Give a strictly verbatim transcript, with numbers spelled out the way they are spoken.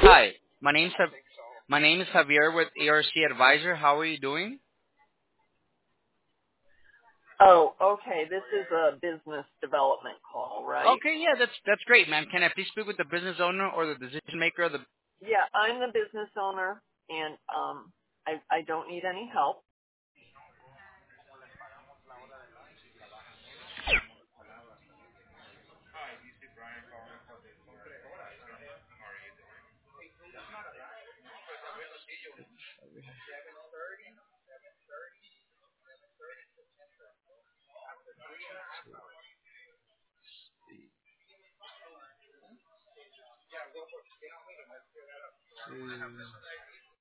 Hi, my name's Jav- my name is Javier with A R C Advisor. How are you doing? Oh, okay. This is a business development call, right? Okay, yeah, that's that's great, ma'am. Can I please speak with the business owner or the decision maker of the? Yeah, I'm the business owner, and um, I, I don't need any help.